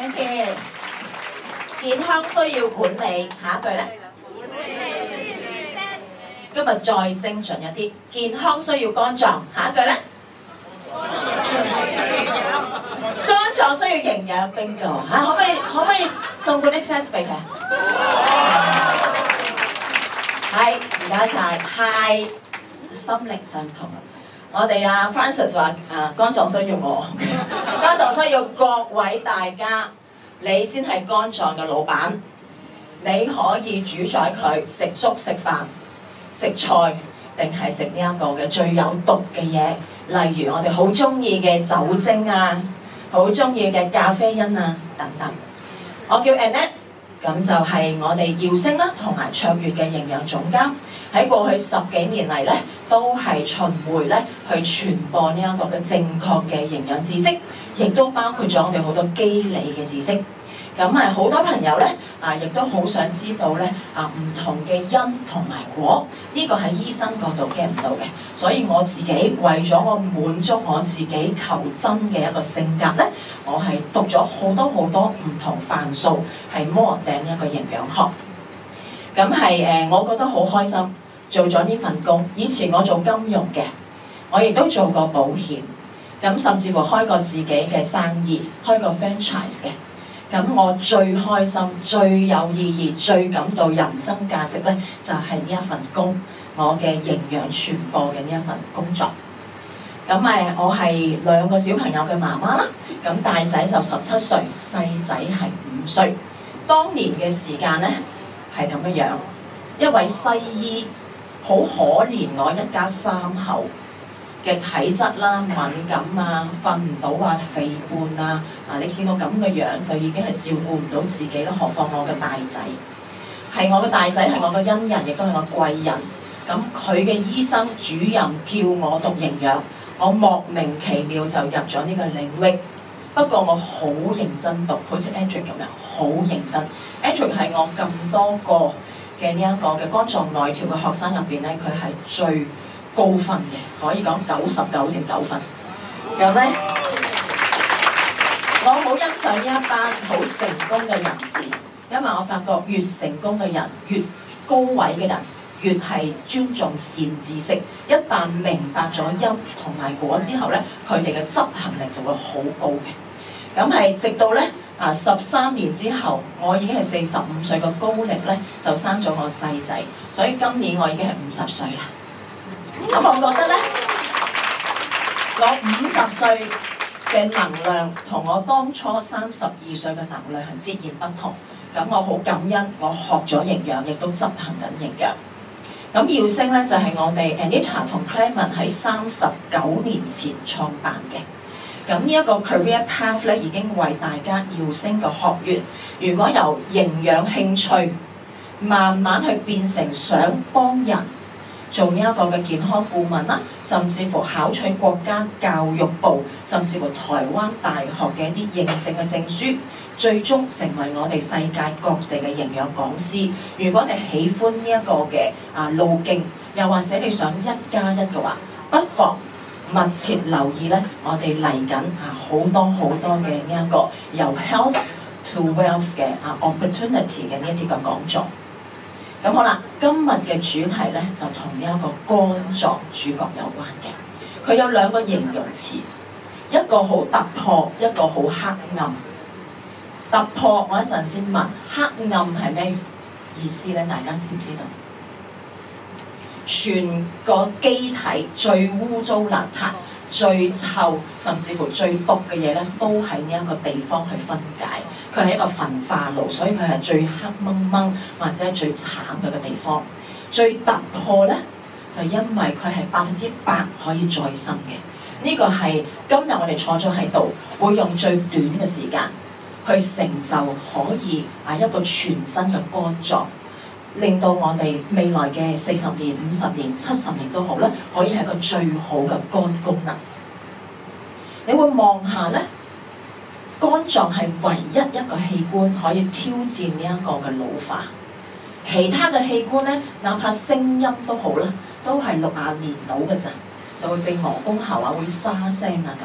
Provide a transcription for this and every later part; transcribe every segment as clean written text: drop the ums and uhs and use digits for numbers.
Thank you。健康需要管理，下一句咧。今日再精準一啲，健康需要肝臟，下一句咧。肝臟需要營養 bingo 嚇，可唔可以送個 XS 俾佢？係，唔該晒，太心靈相通啦。我哋Francis 話肝臟需要我，肝臟需要各位大家，你先係肝臟嘅老闆，你可以主宰佢食粥食飯食菜，定係食呢一個嘅最有毒嘅嘢，例如我哋好中意嘅酒精啊，好中意嘅咖啡因啊等等。我叫 Annette， 咁就係我哋耀星啦同埋卓越嘅營養總監。喺過去10幾年嚟咧，都係巡迴咧去傳播呢一個嘅正確嘅營養知識，亦都包括咗我哋好多機理嘅知識。咁好多朋友咧亦都好想知道咧唔同嘅因同埋果，呢個喺醫生角度 get 唔到嘅，所以我自己為咗我滿足我自己求真嘅一個性格咧，我係讀咗好多唔同範疇，係摩頂一個營養學。咁我覺得好開心。做咗呢份工，以前我做金融嘅，我亦都做過保險，咁甚至乎開過自己嘅生意，開過 franchise 嘅。咁我最開心、最有意義、最感到人生價值咧，就係呢一份工，我嘅營養傳播嘅呢一份工作。咁我係2個小朋友嘅媽媽啦，咁大仔就17歲，細仔係5歲。當年嘅時間咧係咁樣，一位西醫。好可憐我一家3口嘅體質啦、敏感啊、瞓唔到啊、肥胖啊，你見到咁嘅樣就已經係照顧唔到自己啦，何況我嘅大仔。係我嘅大仔係我嘅恩人，亦都係我貴人。咁佢嘅醫生主任叫我讀營養，我莫名其妙就入咗呢個領域。不過我好認真讀，好似 Andrew 咁樣，好認真。Andrew 係我咁多個嘅呢一個嘅肝臟內調嘅學生入邊咧，佢係最高分嘅，可以講99.9分。咁咧，我好欣賞呢一班好成功嘅人士，因為我發覺越成功嘅人，越高位嘅人，越係尊重善知識。一旦明白咗因同埋果之後咧，佢哋嘅執行力就會好高嘅。咁係直到咧。13年之後，我已經係45歲嘅高力咧，就生咗我細仔，所以今年我已經係50歲啦。咁我覺得咧，我50歲嘅能量同我當初32歲嘅能量係截然不同。咁我好感恩，我學咗營養，亦都執行緊營養。咁耀星咧就係我哋 Anita 同 Clement 喺39年前創辦嘅。咁呢一個 career path 咧已經為大家耀星嘅學員，如果由營養興趣慢慢去變成想幫人做呢一個嘅健康顧問啦，甚至乎考取國家教育部，甚至乎台灣大學嘅一啲認證嘅證書，最終成為我哋世界各地嘅營養講師。如果你喜歡呢一個嘅路徑，又或者你想1+1嘅話，不妨密切留意咧，我哋嚟緊好多嘅呢一個由 health to wealth 嘅opportunity 嘅呢一啲嘅講座。咁好啦，今日嘅主題咧就同呢一個肝臟主角有關嘅。佢有2個形容詞，一個好突破，一個好黑暗。突破我一陣先問，黑暗係咩意思咧？大家知唔知道？全個機體最污糟邋遢、最臭，甚至乎最毒嘅嘢咧，都喺呢一個地方去分解。佢係一個焚化爐，所以佢係最黑掹掹或者係最慘嘅個地方。最突破咧，就因為佢係100%可以再生嘅。呢個係今日我哋坐咗喺度，會用最短嘅時間去成就可以一個全新嘅肝臟。令到我哋未來嘅40年、50年、70年都好咧，可以係一個最好嘅肝功能。你會望下咧，肝臟係唯一一個器官可以挑戰呢一個嘅老化。其他嘅器官咧，哪怕聲音都好啦，都係60年到嘅咋，就會被磨工喉會沙聲咁。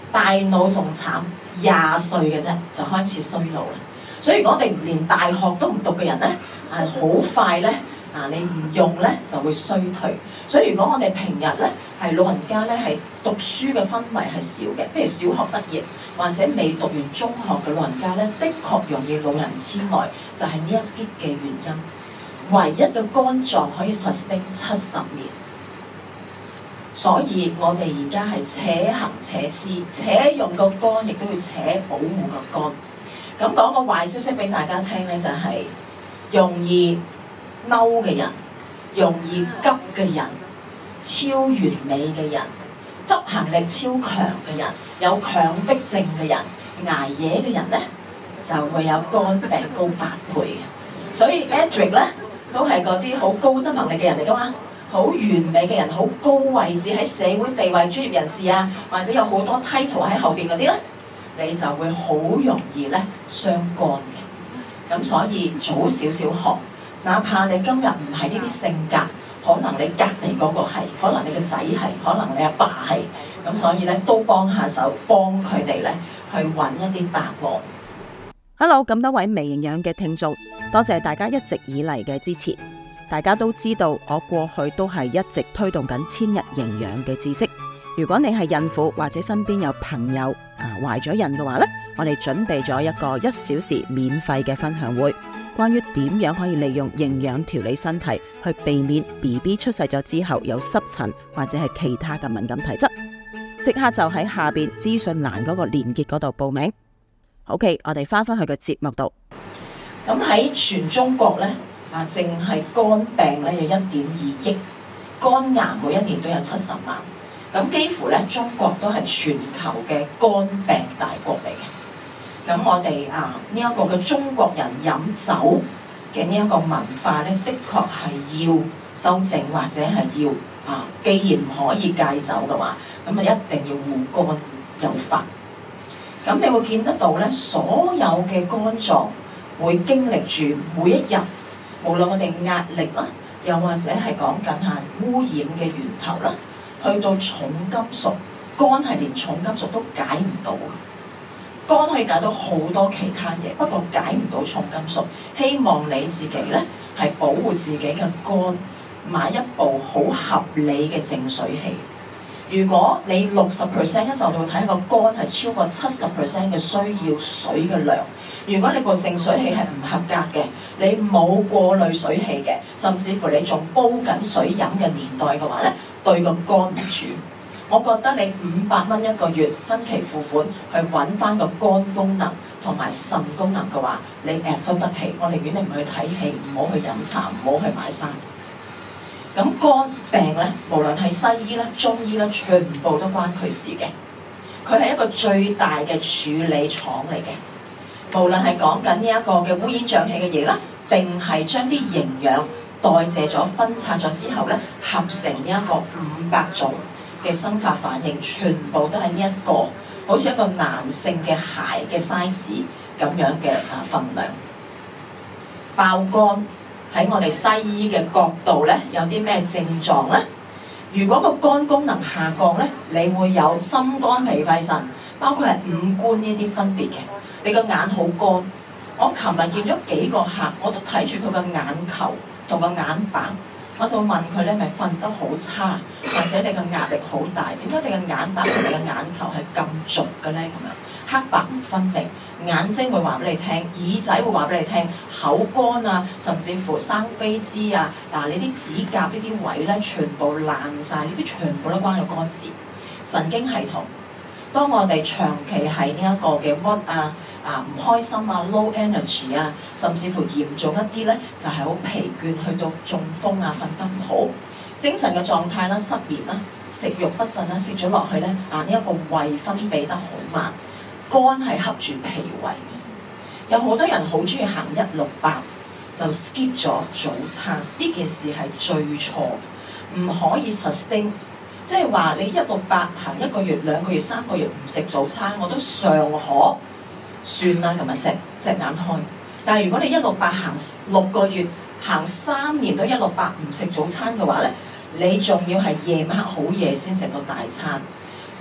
大腦仲慘，20歲嘅啫就開始衰老啦。所以如果我哋連大學都唔讀嘅人咧，好快咧你唔用咧就會衰退。所以如果我哋平日咧係老人家咧係讀書嘅氛圍係少嘅，譬如小學畢業或者未讀完中學嘅老人家咧，的確容易老人痴呆，就係呢一啲嘅原因。唯一嘅肝臟可以 sustain 70年，所以我哋而家係且行且思，且用個肝，亦都要且保護個肝。咁講個壞消息俾大家聽咧，就係容易嬲嘅人、容易急嘅人、超完美嘅人、執行力超強嘅人、有強迫症嘅人、捱夜嘅人咧，就會有肝病高8倍嘅。所以 Edric 咧都係嗰啲好高執行力嘅人嚟噶嘛，好完美嘅人，好高位置喺社會地位、專業人士啊，或者有好多 title 喺後邊嗰啲咧，你就會好容易咧傷肝嘅。咁所以早少少學，哪怕你今日唔係呢啲性格，可能你隔離嗰個係，可能你個仔係，可能你阿爸係，咁所以咧都幫下手，幫佢哋咧去揾一啲答案。 Hello， 咁多位微營養嘅聽眾，多謝大家一直以嚟嘅支持。大家都知道，我過去都係一直推動緊千日營養嘅知識。如果你係孕婦或者身邊有朋友懷咗孕嘅話呢，我哋準備咗一個1小時免費嘅分享會，關於點樣可以利用營養調理身體，去避免 BB 出世咗之後有濕疹或者係其他嘅敏感體質。即刻就喺下邊資訊欄嗰個連結嗰度報名。OK， 我哋翻返去個節目度。 咁喺全中國咧，淨係肝病咧有1.2億，肝癌每一年都有70萬。咁幾乎咧，中國都係全球嘅肝病大國嚟嘅。咁我哋呢一個嘅中國人飲酒嘅呢一個文化咧，的確係要修正，或者係要既然唔可以戒酒嘅話，咁一定要護肝有法。咁你會見得到咧，所有嘅肝臟會經歷住每一日，無論我哋壓力啦，又或者係講緊下污染嘅源頭啦，去到重金屬，肝係連重金屬都解唔到嘅。肝可以解到好多其他嘢，不過解唔到重金屬。希望你自己咧係保護自己嘅肝，買一部好合理嘅淨水器。如果你60%一就到睇個肝係超過70% 嘅需要水嘅量，如果你部淨水器係唔合格嘅，你冇過濾水器嘅，甚至乎你仲煲緊水飲嘅年代嘅話咧，對個肝唔住。我覺得你500蚊一個月分期付款去揾翻個肝功能同埋腎功能嘅話，你 afford 得起。我寧願你唔去睇戲，唔好去飲茶，唔好去買衫。咁肝病咧，無論係西醫啦、中醫啦，全部都關佢事嘅。佢係一個最大嘅處理廠嚟嘅。無論係講緊呢一個嘅烏煙瘴氣嘅嘢啦，定係將啲營養代謝咗、分拆咗之後咧，合成呢一個500種嘅生化反應，全部都係呢一個好似一個男性嘅鞋嘅 size 咁樣嘅份量。爆肝喺我哋西醫嘅角度咧，有啲咩症狀咧？如果個肝功能下降咧，你會有心肝脾肺腎，包括係五官呢啲分別嘅。你個眼好乾，我琴日見咗幾個客，我都睇住佢個眼球同個眼白，我就問佢咧，咪瞓得好差，或者你個壓力好大？點解你個眼白同你個眼球係咁濁嘅咧？咁樣黑白唔分明。眼睛會話俾你聽，耳仔會話俾你聽，口乾啊，甚至乎生痱滋啊，你啲指甲呢啲位咧，全部爛晒，呢啲全部都關個肝事。神經系統，當我哋長期係呢一個嘅鬱唔開心啊 low energy 啊，甚至乎嚴重一啲咧，就係好疲倦，去到中風啊，瞓得唔好，精神嘅狀態啦，失眠啦，食慾不振啦，食咗落去咧，呢一個胃分泌得好慢。肝係恰住脾胃，有好多人好中意行168，就 skip 咗早餐。呢件事係最錯，唔可以 sustain。即係話你168行1個月、2個月、3個月唔食早餐，我都尚可算啦，咁樣隻眼開。但係如果你168行6個月、行3年都168唔食早餐嘅話咧，你仲要係夜晚好夜先食個大餐。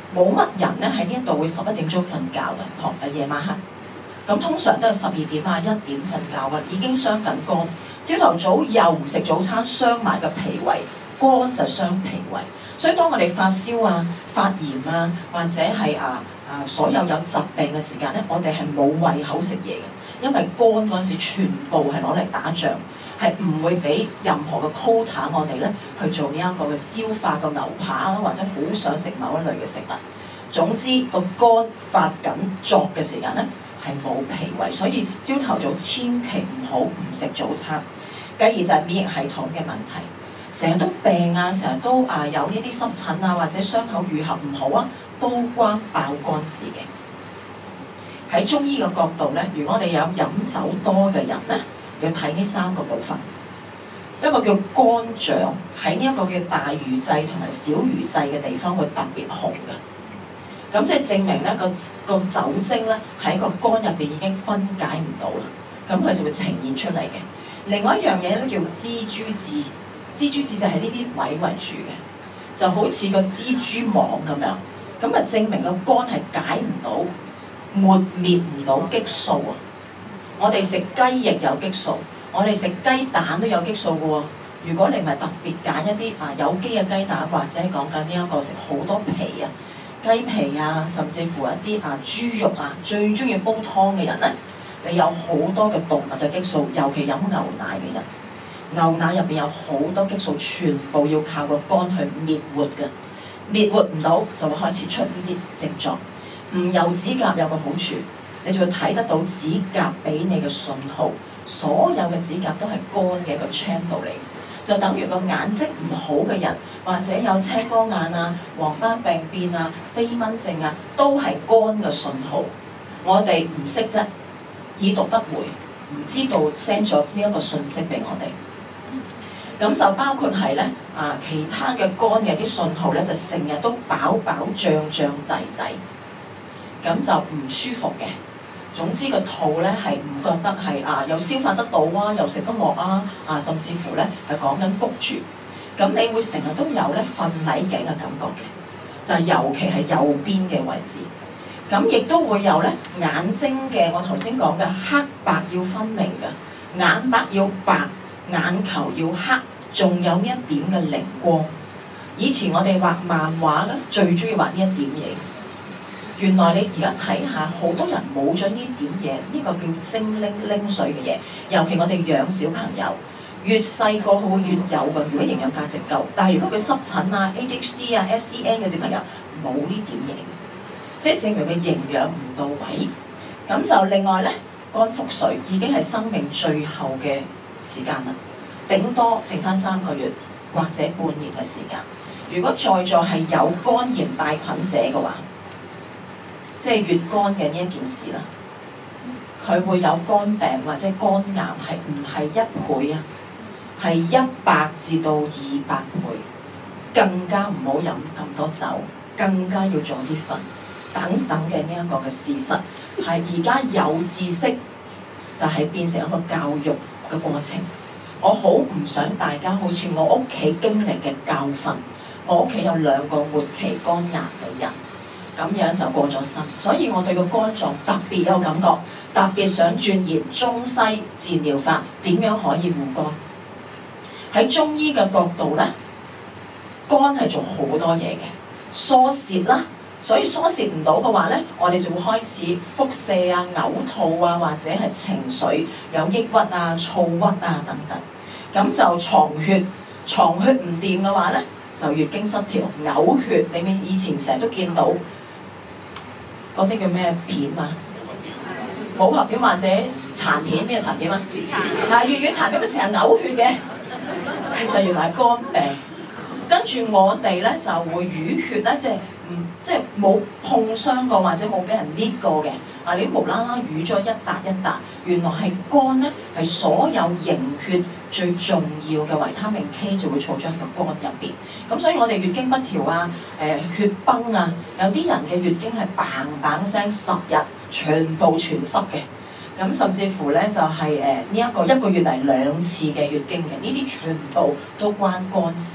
冇乜人咧喺呢一度會11點鐘瞓覺嘅，夜晚黑。咁通常都係12點啊1點瞓覺嘅，已經傷緊肝。朝頭早又唔食早餐，傷埋個脾胃，肝就傷脾胃。所以當我哋發燒啊、發炎啊，或者係所有疾病嘅時間咧，我哋係冇胃口食嘢嘅，因為肝嗰陣時全部係攞嚟打仗，係唔會俾任何嘅 quota 我哋咧去做呢一個嘅消化個牛扒啦，或者好想食某一類嘅食物。總之個肝發緊作嘅時間咧係冇脾胃，所以朝頭早千祈唔好唔食早餐。繼而就係免疫系統嘅問題。成日都病啊，成日都有呢啲濕疹啊，或者傷口愈合唔好啊，都關爆肝事嘅。喺中醫嘅角度咧，如果你有飲酒多嘅人咧，要睇呢3個部分。一個叫肝臟，喺呢一個叫大魚際同埋小魚際嘅地方會特別紅嘅。咁即係證明咧個酒精咧喺個肝入邊已經分解唔到啦，咁佢就會呈現出嚟嘅。另外一樣嘢咧叫蜘蛛痣。蜘蛛痣就係呢啲位圍住嘅，就好似個蜘蛛網咁樣，咁啊證明個肝係解唔到、抹滅唔到激素啊！我哋食雞翼有激素，我哋食雞蛋都有激素嘅喎。如果你唔係特別揀一啲有機嘅雞蛋，或者講緊呢一個食好多皮啊、雞皮啊，甚至乎一啲豬肉啊，最中意煲湯嘅人咧，你有好多嘅動物嘅激素，尤其飲牛奶嘅人。牛奶入邊有好多激素，全部要靠個肝去滅活嘅，滅活唔到就會開始出呢啲症狀。唔油指甲有個好處，你就會睇得到指甲俾你嘅信號，所有嘅指甲都係肝嘅一個 channel 嚟，就等於個眼睛唔好嘅人，或者有青光眼啊、黃斑病變啊、飛蚊症啊，都係肝嘅信號。我哋唔識啫，已讀不回，唔知道 send 咗呢一個信息俾我哋。咁就包括係咧其他嘅肝嘅啲信號咧，就成日都飽脹滯滯，咁就唔舒服嘅。總之個肚咧係唔覺得係又消化得到啊，又食得落甚至乎咧係講緊谷住。咁你會成日都有咧瞓捩頸嘅感覺嘅，就係尤其係右邊嘅位置。咁亦都會有咧眼睛嘅，我頭先講嘅黑白要分明嘅，眼白要白。眼球要黑，仲有呢一點嘅靈光。以前我哋畫漫畫咧，最中意畫呢一點嘢。原來你而家睇下，好多人冇咗呢點嘢，呢個叫精靈水嘅嘢。尤其我哋養小朋友，越細個好越有嘅，如果營養價值夠。但係如果佢濕疹啊、ADHD 啊、SEN 嘅小朋友冇呢點嘢，即係證明佢營養唔到位。咁就另外咧，肝腹水已經係生命最後嘅時間啦，頂多剩翻3個月或者半年嘅時間。如果在座係有肝炎帶菌者嘅話，即係乙肝嘅呢一件事啦，佢會有肝病或者肝癌，係唔係1倍啊？係100至到200倍，更加唔好飲咁多酒，更加要早啲瞓，等等嘅呢一個嘅事實，係而家有知識就係變成一個教育嘅過程。我好唔想大家好似我屋企經歷嘅教訓，我屋企有2個末期肝癌嘅人，咁樣就過咗身，所以我對個肝臟特別有感覺，特別想鑽研中西治療法點樣可以護肝。喺中醫嘅角度咧，肝係做好多嘢嘅，疏泄啦。所以疏泄唔到嘅話咧，我哋就會開始腹瀉啊、嘔吐啊，或者係情緒有抑鬱啊、躁鬱啊等等。咁就藏血唔掂嘅話咧，就月經失調、嘔血。你咪以前成日都見到嗰啲叫咩片啊？武俠片或者殘片，咩殘片啊？粵語殘片咪成日嘔血嘅，其實原來係肝病。跟住我哋咧就會淤血咧，即係冇碰傷過或者冇俾人搣過嘅，你無啦啦淤咗一笪一笪，原來係肝咧，係所有凝血最重要嘅維他命 K 就會儲咗喺個肝入邊。咁所以我哋月經不調啊、血崩啊，有啲人嘅月經係嘭聲10日全部全濕嘅。咁甚至乎咧就係呢一個月嚟2次嘅月經嘅，呢啲全部都關肝事。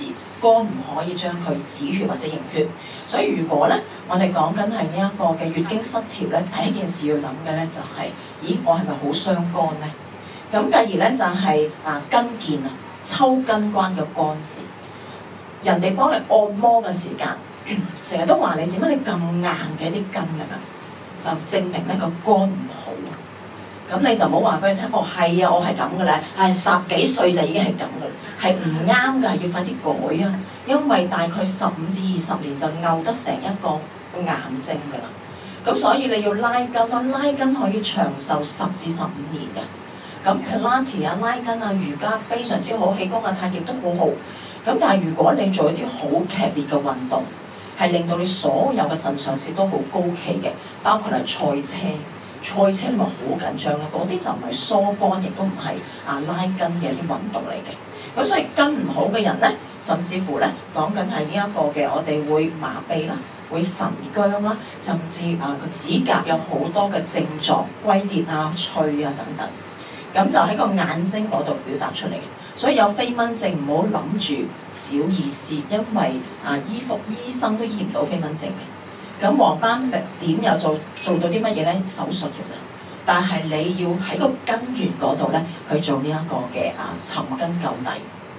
肝唔可以將佢止血或者凝血。所以如果咧我哋講緊係呢一個嘅月經失調咧，第一件事要諗嘅咧就係、咦我係咪好傷肝咧？咁繼而咧就係、筋腱啊，抽筋關嘅肝事。人哋幫你按摩嘅時間，成日都話你點解你咁硬嘅啲筋咁樣，就證明咧個肝唔好啊。咁你就唔好話俾佢聽，哦係啊，我係咁嘅咧，10幾歲就已經係咁嘅啦，係唔啱㗎，要快啲改啊！因為大概15至20年就拗得成一個癌症㗎啦。咁所以你要拉筋啦，拉筋可以長壽10至15年嘅。咁 Pilates 啊、拉筋啊、瑜伽非常之好，氣功啊、太極都好好。咁但係如果你做一啲好劇烈嘅運動，係令到你所有嘅腎上腺都好高企嘅，包括係賽車你咪好緊張啦，嗰啲就唔係疏肝，亦都唔係拉筋嘅一啲運動嚟嘅。咁所以筋唔好嘅人咧，甚至乎咧講緊係呢一個嘅，我哋會麻痹啦，會神僵啦，甚至個指甲有好多嘅症狀，龜裂啊、脆啊等等。咁就喺個眼睛嗰度表達出嚟嘅。所以有飛蚊症唔好諗住小意思，因為醫生都醫唔到飛蚊症嘅。咁黃斑點又做到啲乜嘢咧？手術其實，但係你要喺個根源嗰度咧去做呢一個嘅尋根究底。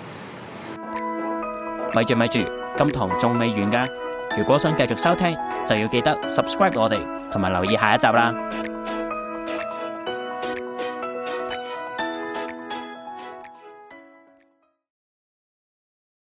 咪住，今堂仲未完㗎。如果想繼續收聽，就要記得 subscribe 我哋，同埋留意下一集啦。